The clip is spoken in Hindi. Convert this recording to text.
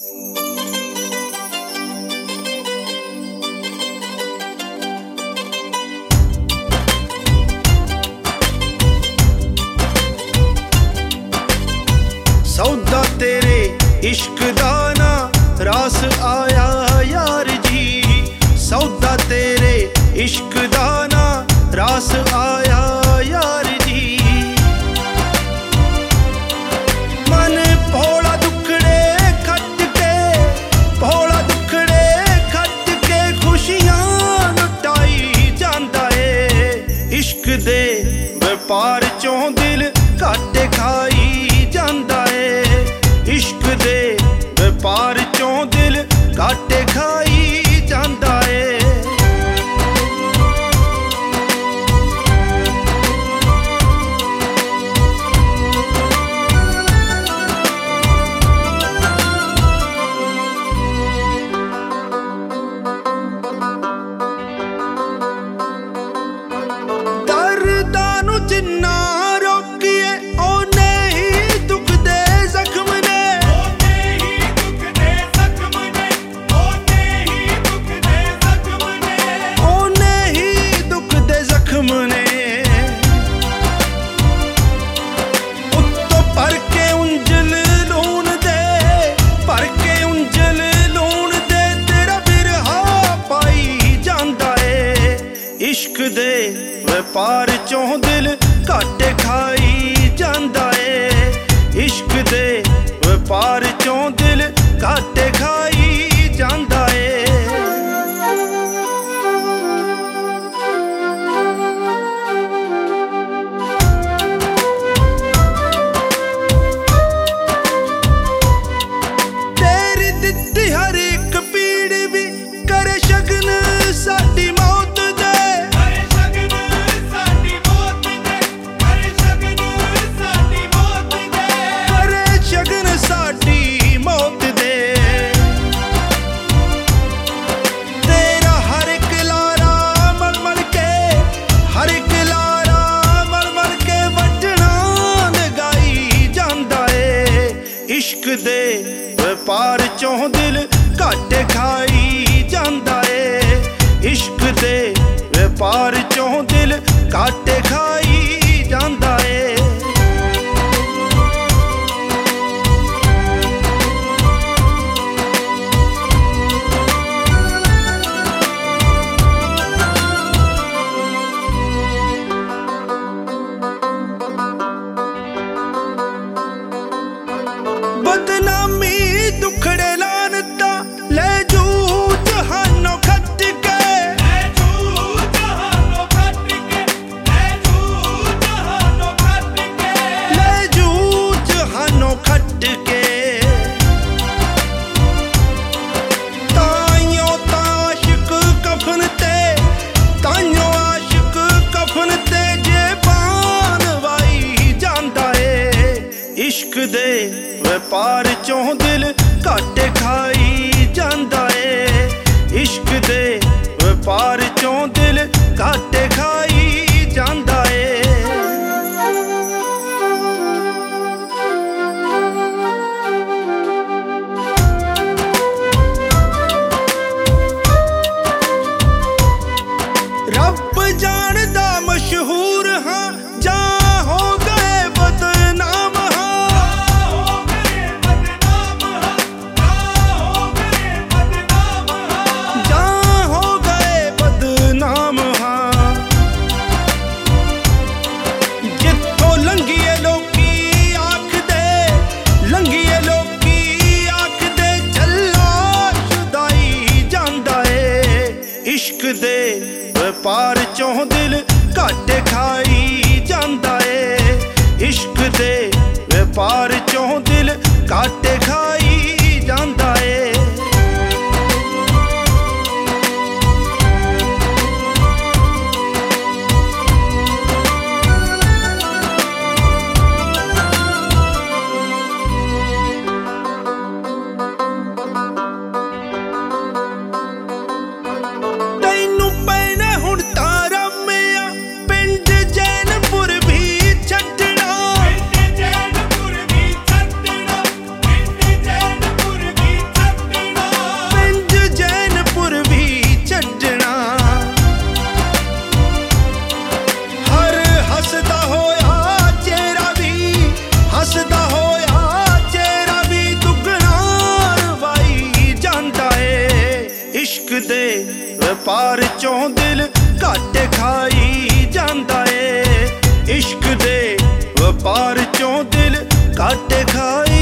सौदा तेरे इश्क दा ना रास आया यार जी, सौदा तेरे इश्क दा ना रास आया यार जी। मन भोला दुखड़े खट के, भोला दुखड़े खट के खुशियां लुटाई जांदा है। इश्क दे व्यापार चों दिल घाटे खाई जांदा है। इश्क दे व्यापार चों दिल घाटे खाई जांदा है। दर्दां नूं जिन्ना रोकीए ओने ही दुख दे जख्म ने, ओने ही दुख दे जख्म ने। उत्तों भर के उंजल लून दे, भर के उंजल लून दे तेरा बिरहा पाई जांदा है। इश्क दे व्यापार चों दिल घाटे खाई जांदा है। इश्क दे व्यापार चों दिल घाटे खाई जांदा है। तेरी दित्ती हर एक पीड़ भी करे शगन साडी मौत दे, करे शगन साडी मौत दे। तेरा हर एक लारा मल मल के, हर एक लारा मल मल के वटना लगाई जांदा है। इश्क दे व्यापार चों दिल घाटे खाई जांदा है। इश्क दे व्यापार चों दिल घाटे खाई जांदा है। बदनामी दुखड़े लानता ले जू जहानों खट के, ले जू जहानों खट के। ताइयों ताशिक कफन ते, ताइयों आशिक कफन ते जे बानवाई जांदा है। इश्क दे व्यापार चों दिल घाटे खाई जांदा है। इश्क दे व्यापार चों दिल घाटे खाई जांदा है। रब जानदा मशहूर हाँ जा हो गए बदनाम हाँ, जा हो गए बदनाम हाँ। जित्थों लंघिए लोकी आख दे, लंघिए लोकी आख दे झल्ला शुदाई जांदा है। इश्क दे व्यापार चों दिल घाटे खाई जांदा है। इश्क दे व्यापार चों दिल घाटे खाई जांदा है। तैनू पैने हुण तारा मिया पिंड जैनपुर भी छड्डना, दे व्यापार चों दिल घट खाई जांदा ए। इश्क दे व्यापार चों दिल घट खाई